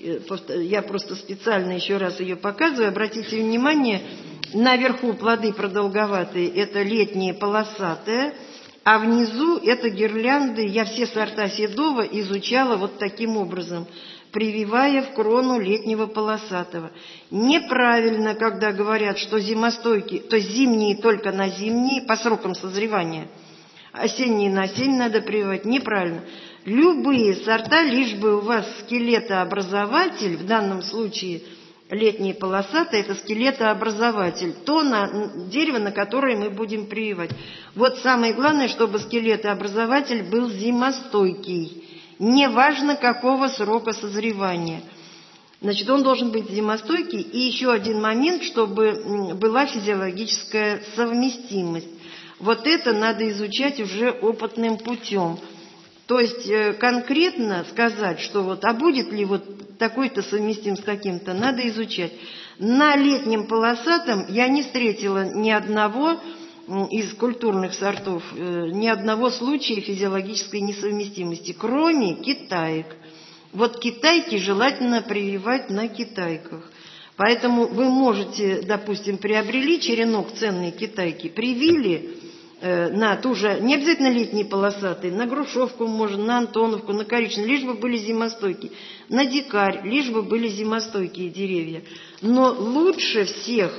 Speaker 1: Я просто специально еще раз ее показываю. Обратите внимание, наверху плоды продолговатые, это летняя полосатая, а внизу это гирлянды. Я все сорта седова изучала вот таким образом, прививая в крону летнего полосатого. Неправильно, когда говорят, что зимостойкие, то есть зимние только на зимние, по срокам созревания, осенние на осень надо прививать. Неправильно. Любые сорта, лишь бы у вас скелетообразователь, в данном случае летняя полосатая, это скелетообразователь, то дерево, на которое мы будем прививать. Вот самое главное, чтобы скелетообразователь был зимостойкий, неважно какого срока созревания. Значит, он должен быть зимостойкий. И еще один момент, чтобы была физиологическая совместимость. Вот это надо изучать уже опытным путем. То есть конкретно сказать, что вот, а будет ли вот такой-то совместим с таким-то, надо изучать. На летнем полосатом я не встретила ни одного из культурных сортов, ни одного случая физиологической несовместимости, кроме китаек. Вот китайки желательно прививать на китайках. Поэтому вы можете, допустим, приобрели черенок ценной китайки, привили на ту же, не обязательно летние полосатые, на грушевку можно, на антоновку, на коричневую, лишь бы были зимостойкие, на дикарь, лишь бы были зимостойкие деревья. Но лучше всех,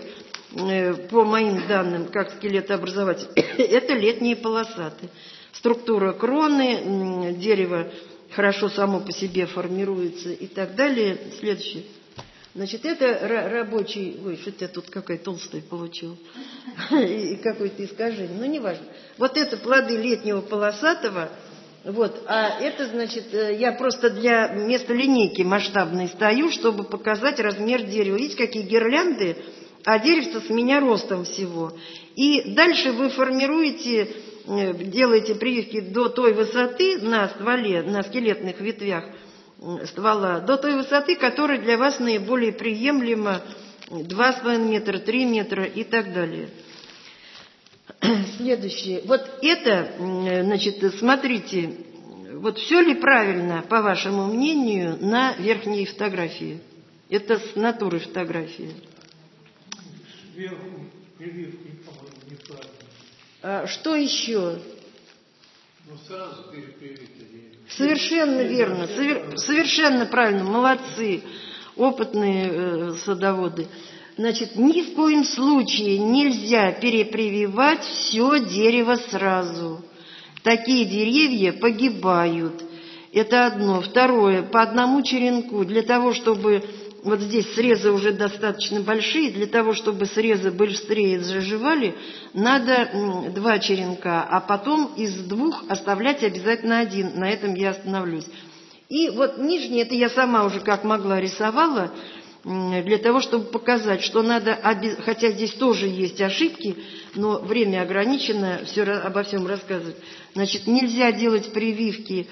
Speaker 1: по моим данным, как скелетообразователь, это летние полосатые. Структура кроны, дерево хорошо само по себе формируется и так далее. Следующее. Значит, это рабочий... Ой, что-то я тут какая толстая получила. И какое-то искажение. Ну, неважно. Вот это плоды летнего полосатого. Вот. А это, значит, я просто для места линейки масштабной стою, чтобы показать размер дерева. Видите, какие гирлянды? А деревце с меня ростом всего. И дальше вы формируете, делаете прививки до той высоты на стволе, на скелетных ветвях ствола, до той высоты, которая для вас наиболее приемлема, 2,5 метра, 3 метра и так далее. Следующее. Вот это, значит, смотрите, вот все ли правильно, по вашему мнению, на верхней фотографии? Это с натуры фотографии.
Speaker 2: Сверху прививки неправильно.
Speaker 1: Что еще?
Speaker 2: Ну, сразу перепривить.
Speaker 1: Совершенно верно, совершенно правильно, молодцы, опытные садоводы. Значит, ни в коем случае нельзя перепрививать все дерево сразу. Такие деревья погибают. Это одно. Второе, по одному черенку, для того, чтобы... Вот здесь срезы уже достаточно большие. Для того, чтобы срезы быстрее заживали, надо 2 черенка, а потом из 2 оставлять обязательно 1. На этом я остановлюсь. И вот нижний, это я сама уже как могла рисовала, для того, чтобы показать, что надо, хотя здесь тоже есть ошибки, но время ограничено, обо всем рассказывать. Значит, нельзя делать прививки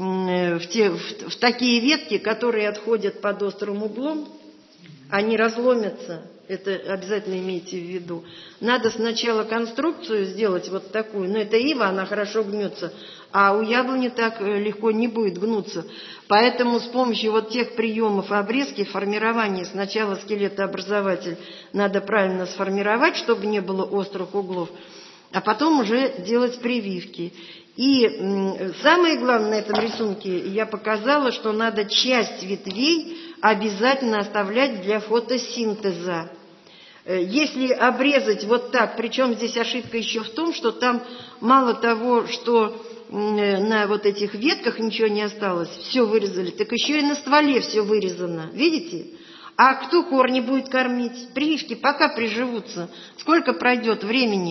Speaker 1: в такие ветки, которые отходят под острым углом, они разломятся, это обязательно имейте в виду. Надо сначала конструкцию сделать вот такую, но это ива, она хорошо гнется, а у яблони так легко не будет гнуться. Поэтому с помощью вот тех приемов обрезки, формирования, сначала скелетообразователь надо правильно сформировать, чтобы не было острых углов, а потом уже делать прививки. И самое главное на этом рисунке я показала, что надо часть ветвей обязательно оставлять для фотосинтеза. Если обрезать вот так, причем здесь ошибка еще в том, что там мало того, что на вот этих ветках ничего не осталось, все вырезали, так еще и на стволе все вырезано. Видите? А кто корни будет кормить? Прививки пока приживутся. Сколько пройдет времени?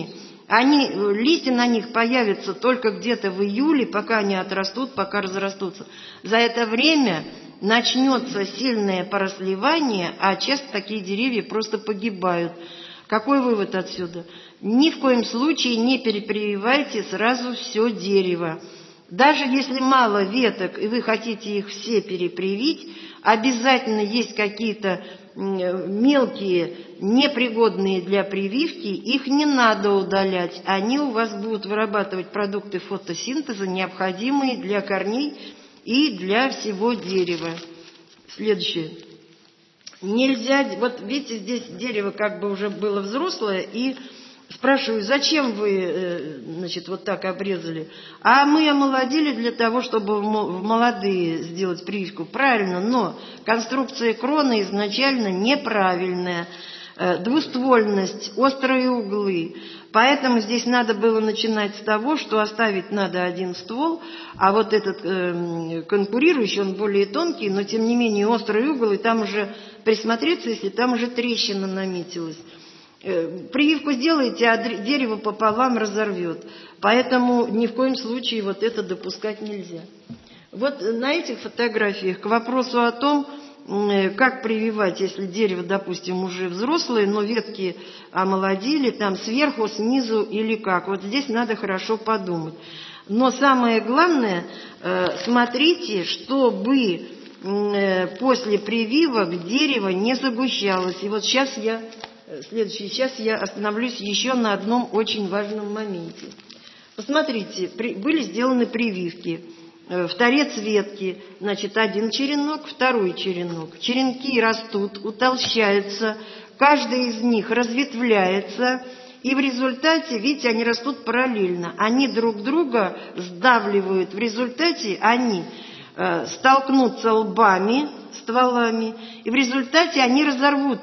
Speaker 1: Листья на них появятся только где-то в июле, пока они отрастут, пока разрастутся. За это время начнется сильное поросливание, а часто такие деревья просто погибают. Какой вывод отсюда? Ни в коем случае не перепрививайте сразу все дерево. Даже если мало веток, и вы хотите их все перепривить, обязательно есть какие-то мелкие, непригодные для прививки, их не надо удалять. Они у вас будут вырабатывать продукты фотосинтеза, необходимые для корней и для всего дерева. Следующее. Нельзя, вот видите, здесь дерево как бы уже было взрослое, и спрашиваю, зачем вы, вот так обрезали? А мы омолодили для того, чтобы в молодые сделать прививку. Правильно, но конструкция кроны изначально неправильная. Двуствольность, острые углы. Поэтому здесь надо было начинать с того, что оставить надо один ствол, а вот этот конкурирующий, он более тонкий, но тем не менее острый угол, и там уже присмотреться, если там уже трещина наметилась. Прививку сделаете, а дерево пополам разорвет. Поэтому ни в коем случае вот это допускать нельзя. Вот на этих фотографиях к вопросу о том, как прививать, если дерево, допустим, уже взрослое, но ветки омолодили, там сверху, снизу или как. Вот здесь надо хорошо подумать. Но самое главное, смотрите, чтобы после прививок дерево не загущалось. И вот сейчас я остановлюсь еще на одном очень важном моменте. Посмотрите, были сделаны прививки. В торец ветки, один черенок, второй черенок. Черенки растут, утолщаются, каждый из них разветвляется, и в результате, видите, они растут параллельно. Они друг друга сдавливают. В результате они столкнутся лбами, стволами, и в результате они разорвут,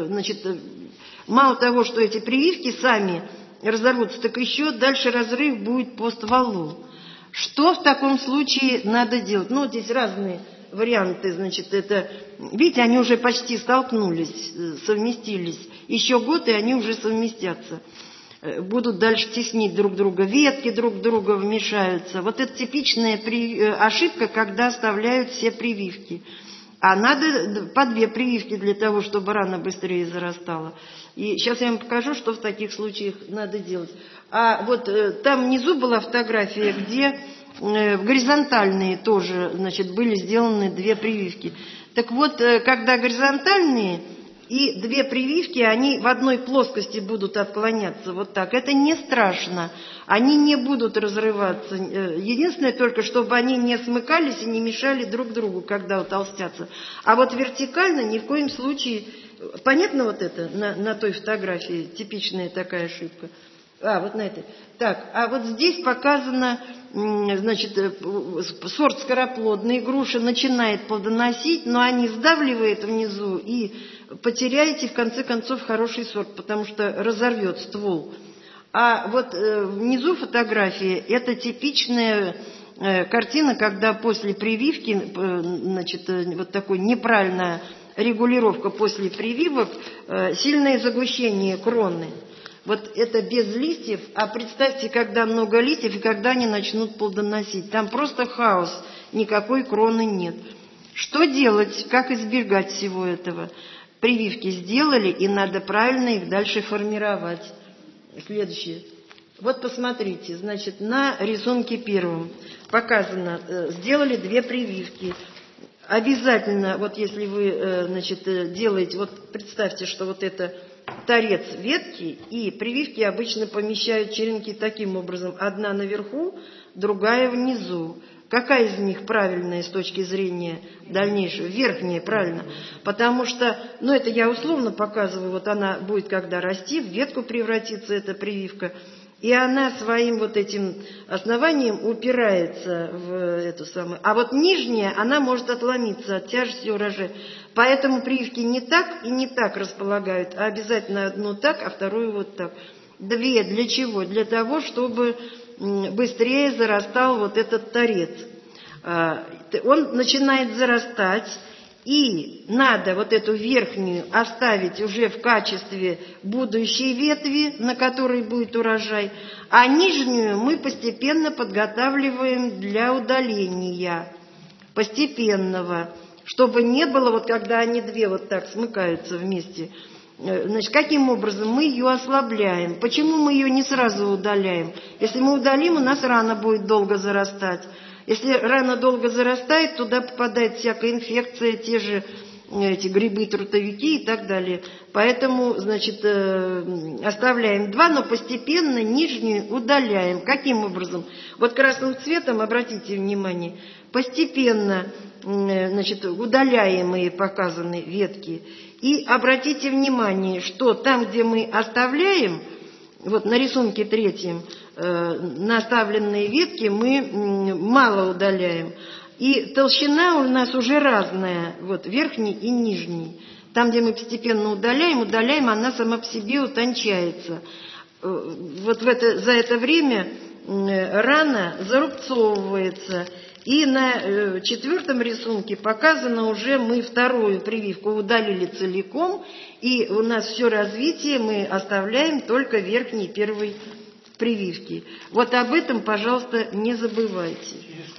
Speaker 1: мало того, что эти прививки сами разорвутся, так еще дальше разрыв будет по стволу. Что в таком случае надо делать? Здесь разные варианты, видите, они уже почти столкнулись, совместились. Еще год, и они уже совместятся. Будут дальше теснить друг друга, ветки друг друга вмешаются. Вот это типичная ошибка, когда оставляют все прививки. А надо по 2 прививки для того, чтобы рана быстрее зарастала. И сейчас я вам покажу, что в таких случаях надо делать. А вот там внизу была фотография, где горизонтальные тоже, были сделаны 2 прививки. Так вот, когда горизонтальные и 2 прививки, они в одной плоскости будут отклоняться вот так. Это не страшно. Они не будут разрываться. Единственное только, чтобы они не смыкались и не мешали друг другу, когда утолстятся. А вот вертикально ни в коем случае... Понятно вот это на той фотографии? Типичная такая ошибка. Вот на этой. Так, а вот здесь показано, сорт скороплодной груши начинает плодоносить, но они сдавливают внизу, и потеряете в конце концов хороший сорт, потому что разорвет ствол. А вот внизу фотографии это типичная картина, когда после прививки, вот такой неправильная регулировка после прививок, сильное загущение кроны. Вот это без листьев, а представьте, когда много листьев и когда они начнут плодоносить. Там просто хаос, никакой кроны нет. Что делать, как избегать всего этого? Прививки сделали, и надо правильно их дальше формировать. Следующее. Вот посмотрите, на рисунке первом показано, сделали 2 прививки. Обязательно, вот если вы, делаете, вот представьте, что вот это торец ветки, и прививки обычно помещают черенки таким образом. Одна наверху, другая внизу. Какая из них правильная с точки зрения дальнейшего? Верхняя, правильно. Потому что, это я условно показываю, вот она будет, когда расти, в ветку превратится эта прививка, и она своим вот этим основанием упирается в эту самую. А вот нижняя, она может отломиться от тяжести урожая. Поэтому прививки не так и не так располагают, а обязательно одну так, а вторую вот так. 2 для чего? Для того, чтобы быстрее зарастал вот этот торец. Он начинает зарастать, И надо вот эту верхнюю оставить уже в качестве будущей ветви, на которой будет урожай, а нижнюю мы постепенно подготавливаем для удаления, постепенного, чтобы не было, вот когда они две вот так смыкаются вместе. Значит, каким образом мы ее ослабляем? Почему мы ее не сразу удаляем? Если мы удалим, у нас рана будет долго зарастать. Если рана долго зарастает, туда попадает всякая инфекция, те же эти грибы, трутовики и так далее. Поэтому, значит, оставляем два, но постепенно нижнюю удаляем. Каким образом? Вот красным цветом, обратите внимание, постепенно, значит, удаляемые показаны ветки. И обратите внимание, что там, где мы оставляем, вот на рисунке 3, на оставленные ветки мы мало удаляем. И толщина у нас уже разная, вот верхний и нижний. Там, где мы постепенно удаляем, она сама по себе утончается. Вот за это время рана зарубцовывается. И на 4 рисунке показано уже, мы вторую прививку удалили целиком, и у нас все развитие мы оставляем только верхней первой прививки. Вот об этом, пожалуйста, не забывайте.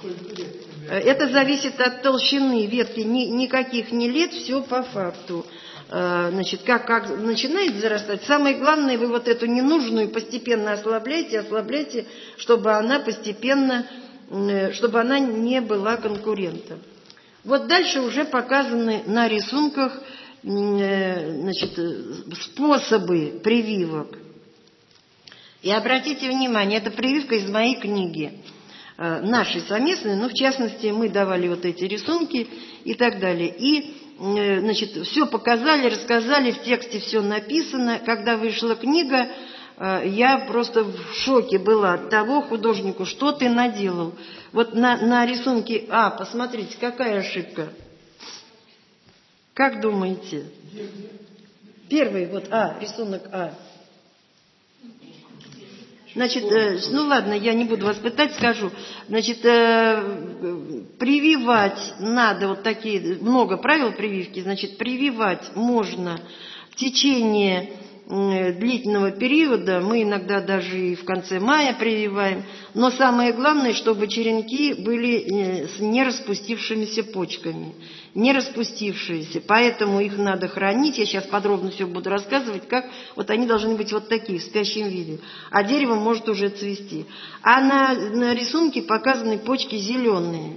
Speaker 1: Это зависит от толщины ветки, никаких не лет, все по факту. Значит, как начинает зарастать, самое главное, вы вот эту ненужную постепенно ослабляйте, чтобы она постепенно, чтобы она не была конкурентом. Вот дальше уже показаны на рисунках, значит, способы прививок. И обратите внимание, это прививка из моей книги, нашей совместной, но в частности мы давали вот эти рисунки и так далее. И, значит, все показали, рассказали, в тексте все написано. Когда вышла книга, я просто в шоке была от того, художнику, что ты наделал. Вот на рисунке А, посмотрите, какая ошибка. Как думаете? Первый, вот А, рисунок А. Значит, ну ладно, я не буду вас пытать, скажу. Значит, прививать надо, вот такие, много правил прививки, значит, прививать можно в течение длительного периода, мы иногда даже и в конце мая прививаем, но самое главное, чтобы черенки были с нераспустившимися почками, не распустившиеся, поэтому их надо хранить, я сейчас подробно все буду рассказывать, как вот они должны быть вот такие, в спящем виде, а дерево может уже цвести. А на рисунке показаны почки зеленые,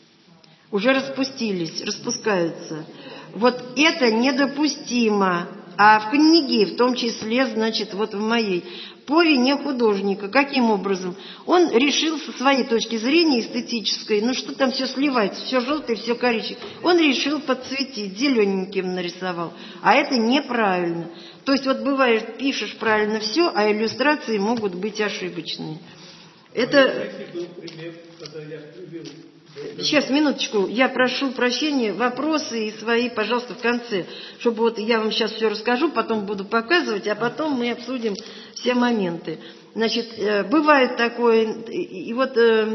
Speaker 1: уже распустились, распускаются. Вот это недопустимо. А в книге, в том числе, значит, вот в моей, по вине художника. Каким образом? Он решил со своей точки зрения эстетической, ну что там все сливается, все желтое, все коричневое. Он решил подцветить, зелененьким нарисовал. А это неправильно. То есть вот бывает, пишешь правильно все, а иллюстрации могут быть ошибочные. Это...
Speaker 2: Был пример, когда я привел...
Speaker 1: Сейчас, минуточку, я прошу прощения, вопросы и свои, пожалуйста, в конце, чтобы вот я вам сейчас все расскажу, потом буду показывать, а потом мы обсудим все моменты. Значит, бывает такое, и вот,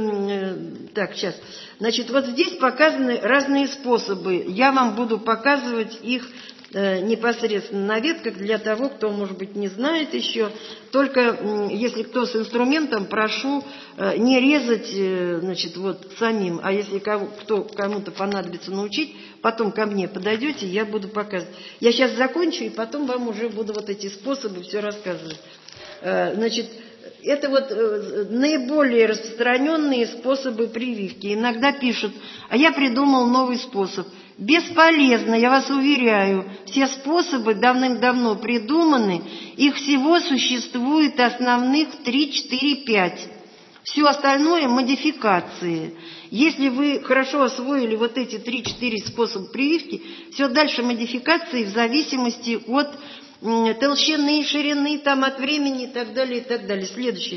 Speaker 1: так, сейчас, значит, вот здесь показаны разные способы, я вам буду показывать их непосредственно на ветках для того, кто, может быть, не знает еще. Только если кто с инструментом, прошу не резать, значит, вот самим. А если кому-то понадобится научить, потом ко мне подойдете, я буду показывать. Я сейчас закончу, и потом вам уже буду вот эти способы все рассказывать. Значит, это вот наиболее распространенные способы прививки. Иногда пишут, а я придумал новый способ. Бесполезно, я вас уверяю, все способы давным-давно придуманы, их всего существует основных 3, 4, 5. Все остальное модификации. Если вы хорошо освоили вот эти 3-4 способа прививки, все дальше модификации в зависимости от толщины, ширины, там, от времени и так далее, и так далее.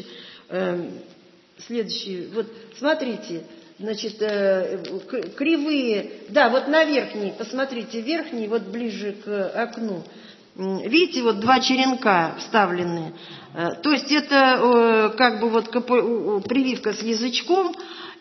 Speaker 1: Следующий, вот смотрите. Значит, кривые, да, вот на верхней, посмотрите, верхний, вот ближе к окну. Видите, вот 2 черенка вставленные. То есть это как бы вот прививка с язычком,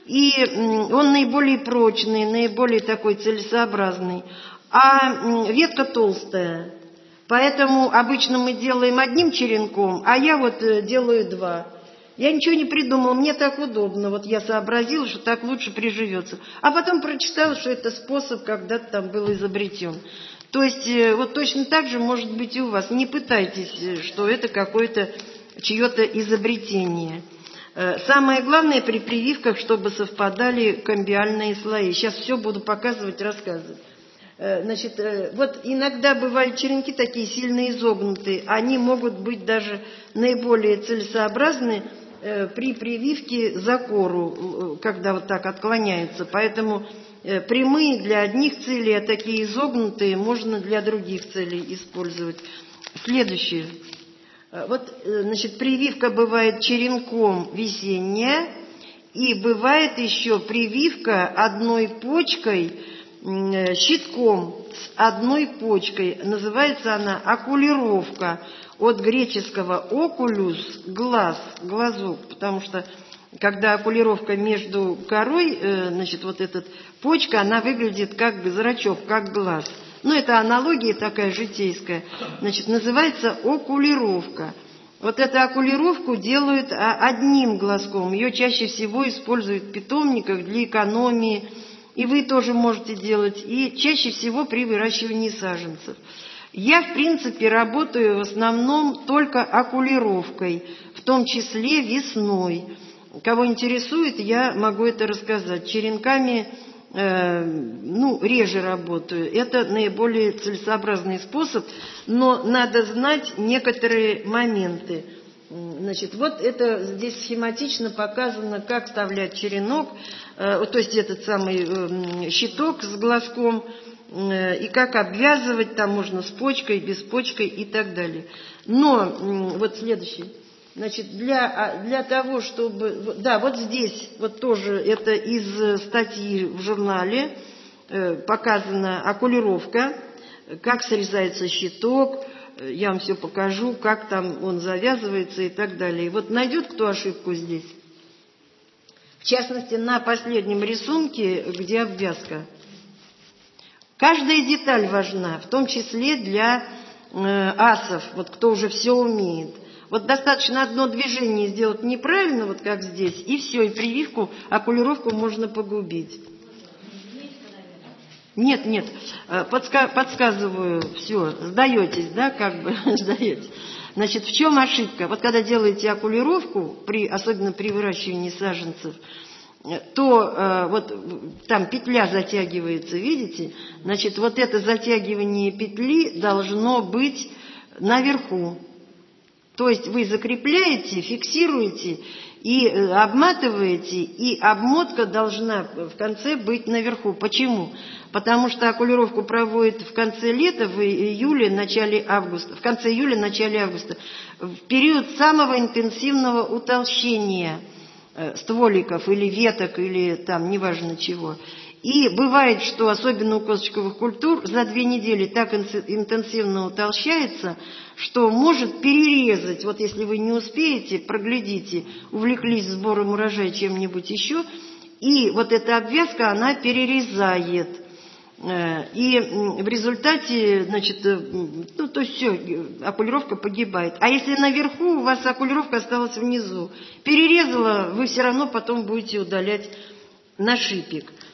Speaker 1: и он наиболее прочный, наиболее такой целесообразный, а ветка толстая. Поэтому обычно мы делаем одним черенком, а я вот делаю два. Я ничего не придумала, мне так удобно. Вот я сообразила, что так лучше приживется. А потом прочитала, что это способ когда-то там был изобретен. То есть вот точно так же может быть и у вас. Не пытайтесь, что это какое-то чье-то изобретение. Самое главное при прививках, чтобы совпадали камбиальные слои. Сейчас все буду показывать, рассказывать. Значит, вот иногда бывают черенки такие сильно изогнутые. Они могут быть даже наиболее целесообразны при прививке за кору, когда вот так отклоняются. Поэтому прямые для одних целей, а такие изогнутые можно для других целей использовать. Следующее. Вот, значит, прививка бывает черенком весенняя, и бывает еще прививка одной почкой, щитком с одной почкой. Называется она окулировка. От греческого окулюс – глаз, глазок. Потому что когда окулировка между корой, значит, вот эта почка, она выглядит как зрачок, как глаз. Ну, это аналогия такая житейская. Значит, называется окулировка. Вот эту окулировку делают одним глазком. Ее чаще всего используют в питомниках для экономии. И вы тоже можете делать. И чаще всего при выращивании саженцев. Я, в принципе, работаю в основном только окулировкой, в том числе весной. Кого интересует, я могу это рассказать. Черенками реже работаю. Это наиболее целесообразный способ, но надо знать некоторые моменты. Значит, вот это здесь схематично показано, как вставлять черенок, то есть этот самый щиток с глазком, и как обвязывать, там можно с почкой, без почкой и так далее. Но, вот следующий. Значит, для того, чтобы... Да, вот здесь, вот тоже это из статьи в журнале показана окулировка, как срезается щиток, я вам все покажу, как там он завязывается и так далее. И вот найдет кто ошибку здесь? В частности, на последнем рисунке, где обвязка. Каждая деталь важна, в том числе для асов, вот кто уже все умеет. Вот достаточно одно движение сделать неправильно, вот как здесь, и все, и прививку, окулировку можно погубить. Нет, подсказываю, все, сдаетесь, да, как бы, сдаетесь. Значит, в чем ошибка? Вот когда делаете окулировку, особенно при выращивании саженцев, то вот там петля затягивается, видите? Значит, вот это затягивание петли должно быть наверху. То есть вы закрепляете, фиксируете и обматываете, и обмотка должна в конце быть наверху. Почему? Потому что окулировку проводят в конце лета, в июле, начале августа, в конце июля, начале августа, в период самого интенсивного утолщения стволиков или веток, или там, неважно чего. И бывает, что особенно у косточковых культур за 2 недели так интенсивно утолщается, что может перерезать. Вот если вы не успеете, проглядите, увлеклись сбором урожая чем-нибудь еще, и вот эта обвязка, она перерезает. И в результате, значит, то есть все, окулировка погибает. А если наверху у вас окулировка осталась внизу, перерезала, вы все равно потом будете удалять на шипик.